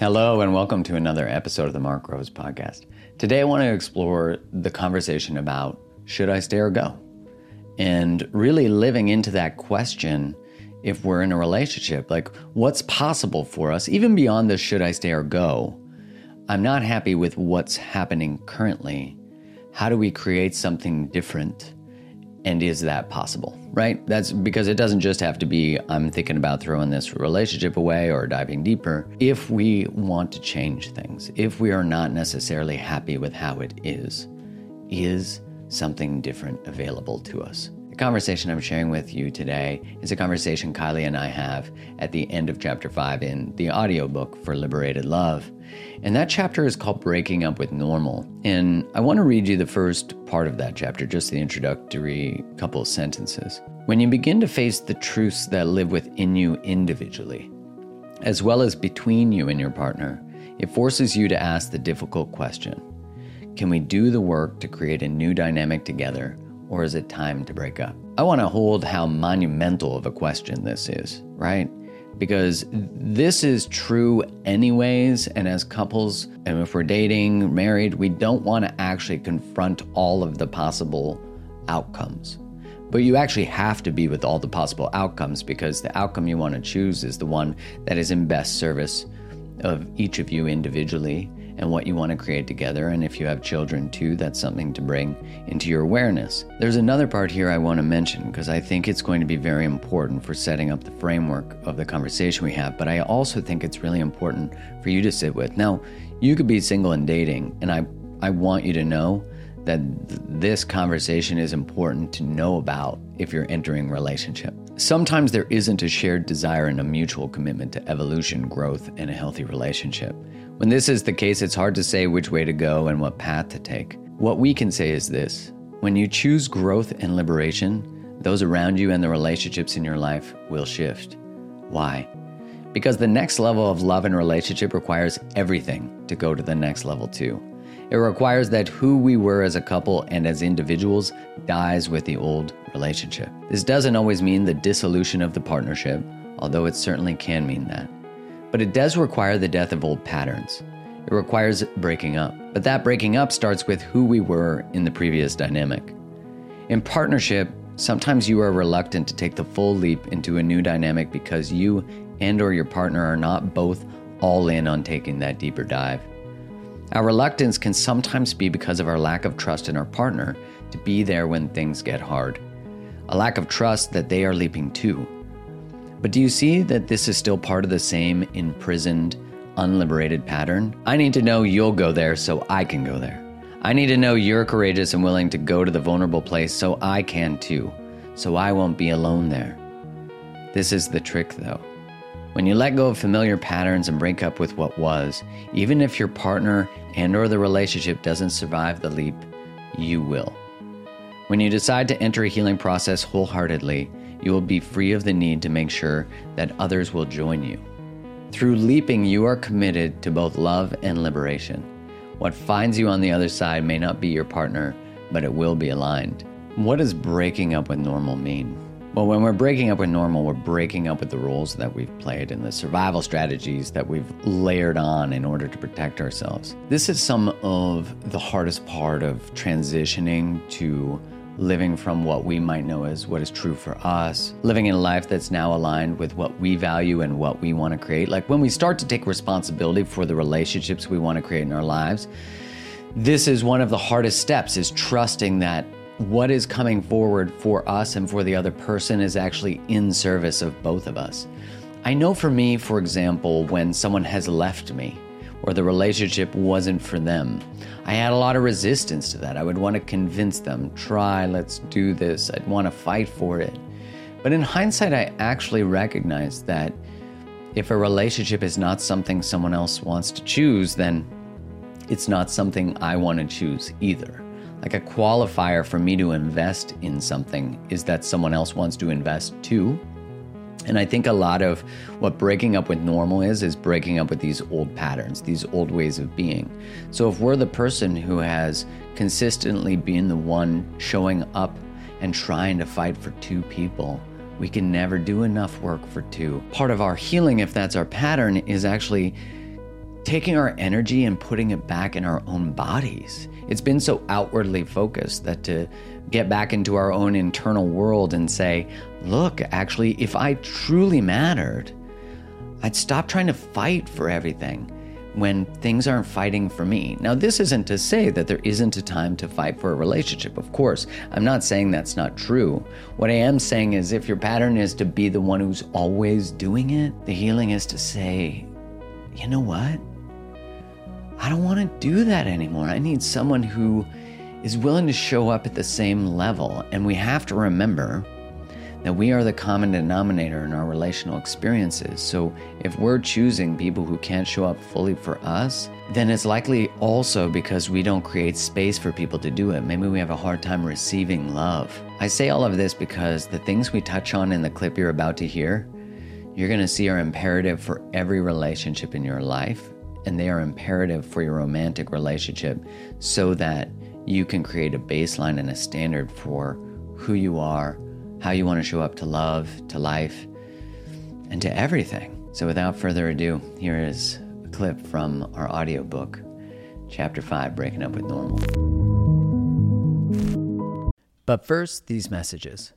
Hello and welcome to another episode of the Mark Rose Podcast. Today I want to explore the conversation about should I stay or go? And really living into that question if we're in a relationship, like what's possible for us, even beyond the should I stay or go. I'm not happy with what's happening currently. How do we create something different? And is that possible, right? That's because it doesn't just have to be, I'm thinking about throwing this relationship away or diving deeper. If we want to change things, if we are not necessarily happy with how it is something different available to us? The conversation I'm sharing with you today is a conversation Kylie and I have at the end of chapter 5 in the audiobook for Liberated Love. And that chapter is called Breaking Up with Normal. And I want to read you the first part of that chapter, just the introductory couple of sentences. When you begin to face the truths that live within you individually, as well as between you and your partner, it forces you to ask the difficult question: can we do the work to create a new dynamic together, or is it time to break up? I want to hold how monumental of a question this is, right? Because this is true anyways, and as couples, and if we're dating, married, we don't want to actually confront all of the possible outcomes. But you actually have to be with all the possible outcomes, because the outcome you want to choose is the one that is in best service of each of you individually and what you want to create together. And if you have children too, that's something to bring into your awareness. There's another part here I want to mention because I think it's going to be very important for setting up the framework of the conversation we have, but I also think it's really important for you to sit with. Now, you could be single and dating, and I want you to know that this conversation is important to know about if you're entering a relationship. Sometimes there isn't a shared desire and a mutual commitment to evolution, growth, and a healthy relationship. When this is the case, it's hard to say which way to go and what path to take. What we can say is this: when you choose growth and liberation, those around you and the relationships in your life will shift. Why? Because the next level of love and relationship requires everything to go to the next level too. It requires that who we were as a couple and as individuals dies with the old relationship. This doesn't always mean the dissolution of the partnership, although it certainly can mean that. But it does require the death of old patterns. It requires breaking up. But that breaking up starts with who we were in the previous dynamic. In partnership, sometimes you are reluctant to take the full leap into a new dynamic because you and or your partner are not both all in on taking that deeper dive. Our reluctance can sometimes be because of our lack of trust in our partner to be there when things get hard. A lack of trust that they are leaping too. But do you see that this is still part of the same imprisoned, unliberated pattern? I need to know you'll go there so I can go there. I need to know you're courageous and willing to go to the vulnerable place so I can too, so I won't be alone there. This is the trick though. When you let go of familiar patterns and break up with what was, even if your partner and or the relationship doesn't survive the leap, you will. When you decide to enter a healing process wholeheartedly, you will be free of the need to make sure that others will join you. Through leaping, you are committed to both love and liberation. What finds you on the other side may not be your partner, but it will be aligned. What does breaking up with normal mean? Well, when we're breaking up with normal, we're breaking up with the roles that we've played and the survival strategies that we've layered on in order to protect ourselves. This is some of the hardest part of transitioning to living from what we might know as what is true for us, living in a life that's now aligned with what we value and what we want to create. Like when we start to take responsibility for the relationships we want to create in our lives, this is one of the hardest steps, is trusting that what is coming forward for us and for the other person is actually in service of both of us. I know for me, for example, when someone has left me, or the relationship wasn't for them, I had a lot of resistance to that. I would want to convince them, let's do this. I'd want to fight for it. But in hindsight, I actually recognized that if a relationship is not something someone else wants to choose, then it's not something I want to choose either. Like a qualifier for me to invest in something is that someone else wants to invest too. And I think a lot of what breaking up with normal is breaking up with these old patterns, these old ways of being. So if we're the person who has consistently been the one showing up and trying to fight for two people, we can never do enough work for two. Part of our healing, if that's our pattern, is actually taking our energy and putting it back in our own bodies. It's been so outwardly focused that to get back into our own internal world and say, look, actually, if I truly mattered, I'd stop trying to fight for everything when things aren't fighting for me. Now, this isn't to say that there isn't a time to fight for a relationship. Of course, I'm not saying that's not true. What I am saying is if your pattern is to be the one who's always doing it, the healing is to say, you know what? I don't want to do that anymore. I need someone who is willing to show up at the same level. And we have to remember that we are the common denominator in our relational experiences. So if we're choosing people who can't show up fully for us, then it's likely also because we don't create space for people to do it. Maybe we have a hard time receiving love. I say all of this because the things we touch on in the clip you're about to hear, you're going to see are imperative for every relationship in your life, and they are imperative for your romantic relationship so that you can create a baseline and a standard for who you are, how you want to show up to love, to life, and to everything. So without further ado, here is a clip from our audiobook, Chapter 5, Breaking Up with Normal. But first, these messages.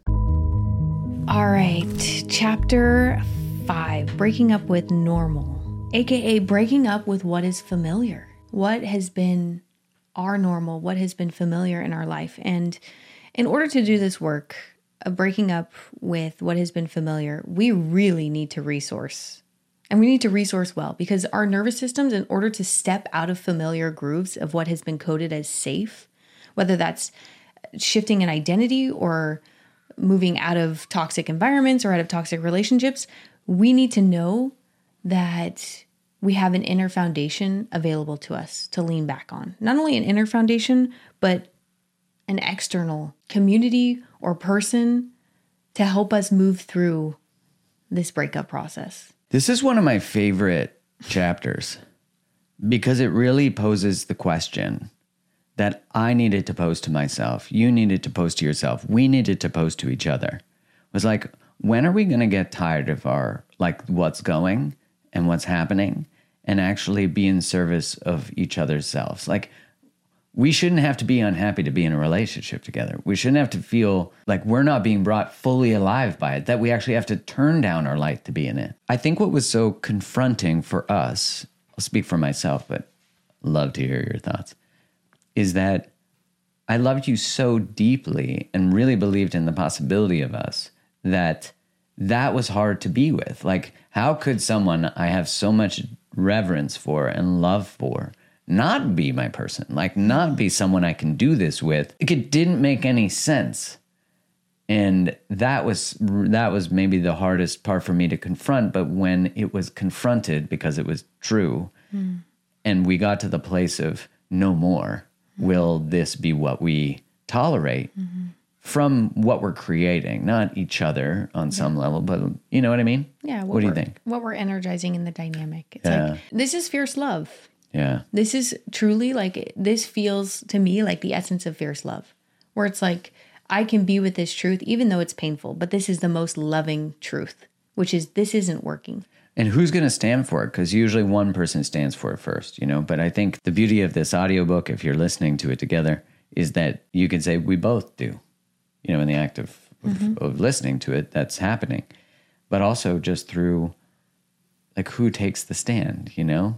All right, Chapter 5, Breaking Up with Normal, aka breaking up with what is familiar, what has been our normal, what has been familiar in our life. And in order to do this work of breaking up with what has been familiar, we really need to resource. And we need to resource well, because our nervous systems, in order to step out of familiar grooves of what has been coded as safe, whether that's shifting an identity or moving out of toxic environments or out of toxic relationships, we need to know that we have an inner foundation available to us to lean back on. Not only an inner foundation, but an external community or person to help us move through this breakup process. This is one of my favorite chapters because it really poses the question that I needed to pose to myself, you needed to pose to yourself, we needed to pose to each other. It was like, when are we going to get tired of our, what's going and what's happening and actually be in service of each other's selves? We shouldn't have to be unhappy to be in a relationship together. We shouldn't have to feel like we're not being brought fully alive by it, that we actually have to turn down our light to be in it. I think what was so confronting for us, I'll speak for myself, but love to hear your thoughts, is that I loved you so deeply and really believed in the possibility of us that was hard to be with. How could someone I have so much reverence for and love for not be my person, not be someone I can do this with? It didn't make any sense. And that was maybe the hardest part for me to confront. But when it was confronted, because it was true, and we got to the place of no more, will this be what we tolerate from what we're creating, not each other on some level, but you know what I mean? Yeah. What do you think? What we're energizing in the dynamic. It's this is fierce love. Yeah. This is truly this feels to me like the essence of fierce love, where it's I can be with this truth, even though it's painful, but this is the most loving truth, which is this isn't working. And who's going to stand for it? Because usually one person stands for it first, But I think the beauty of this audiobook, if you're listening to it together, is that you can say we both do, in the act of listening to it, that's happening. But also just through who takes the stand,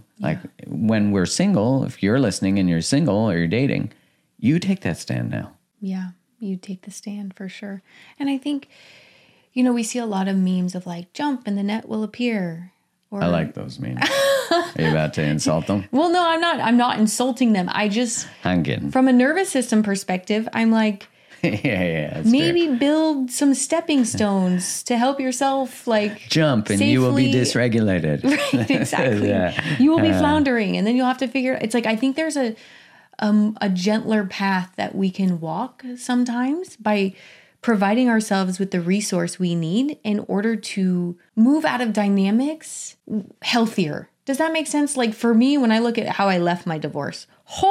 when we're single, if you're listening and you're single or you're dating, you take that stand now. Yeah, you take the stand for sure. And I think, we see a lot of memes of jump and the net will appear. I like those memes. Are you about to insult them? Well, no, I'm not. I'm not insulting them. I'm kidding. From a nervous system perspective, I'm yeah, maybe fair. Build some stepping stones to help yourself jump and safely. You will be dysregulated. Right, exactly. Yeah. You will be floundering and then you'll have to figure it's I think there's a gentler path that we can walk sometimes by providing ourselves with the resource we need in order to move out of dynamics healthier. Does that make sense? For me, when I look at how I left my divorce,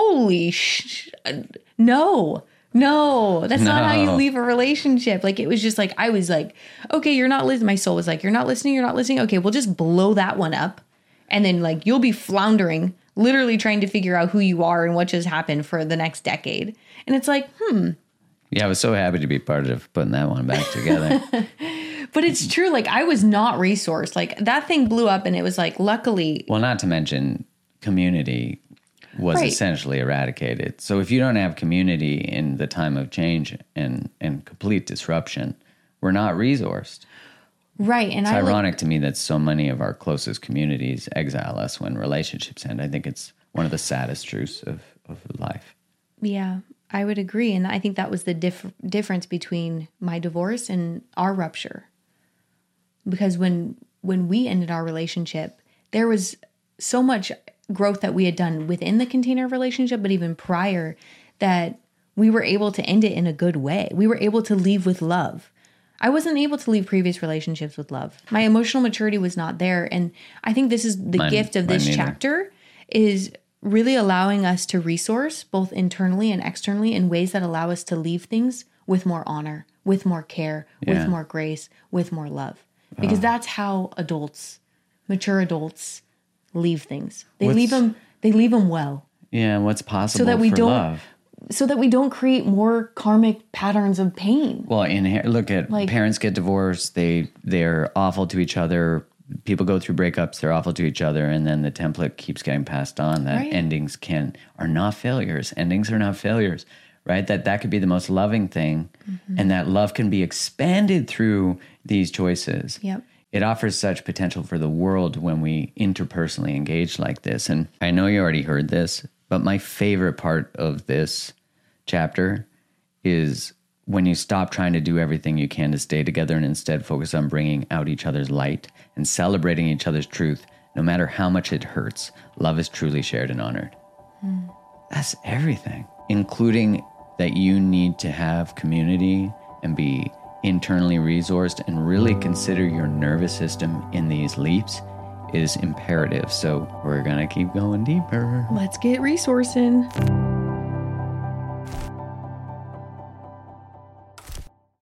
no, that's not how you leave a relationship. It was just I was okay, you're not listening. My soul was you're not listening. Okay, we'll just blow that one up. And then you'll be floundering literally trying to figure out who you are and what just happened for the next decade. And it's like, Yeah, I was so happy to be part of putting that one back together. But it's true. Like, I was not resourced. Like, that thing blew up, and it was like, luckily. Well, not to mention community was essentially eradicated. So if you don't have community in the time of change and complete disruption, we're not resourced. Right. And it's ironic to me that so many of our closest communities exile us when relationships end. I think it's one of the saddest truths of life. Yeah, I would agree. And I think that was the difference between my divorce and our rupture. Because when we ended our relationship, there was so much growth that we had done within the container relationship, but even prior, that we were able to end it in a good way. We were able to leave with love. I wasn't able to leave previous relationships with love. My emotional maturity was not there. And I think this is the gift of this chapter, is really allowing us to resource both internally and externally in ways that allow us to leave things with more honor, with more care, with more grace, with more love. Because that's how mature adults leave things. They leave them well. Yeah, what's possible for love. So that we don't create more karmic patterns of pain. Well, look at parents get divorced. They're awful to each other. People go through breakups. They're awful to each other. And then the template keeps getting passed on that endings are not failures. Endings are not failures, right? That could be the most loving thing. Mm-hmm. And that love can be expanded through these choices. Yep. It offers such potential for the world when we interpersonally engage like this. And I know you already heard this, but my favorite part of this chapter is when you stop trying to do everything you can to stay together and instead focus on bringing out each other's light and celebrating each other's truth, no matter how much it hurts. Love is truly shared and honored. That's everything, including that you need to have community and be internally resourced and really consider your nervous system in these leaps is imperative. So we're going to keep going deeper. Let's get resourcing.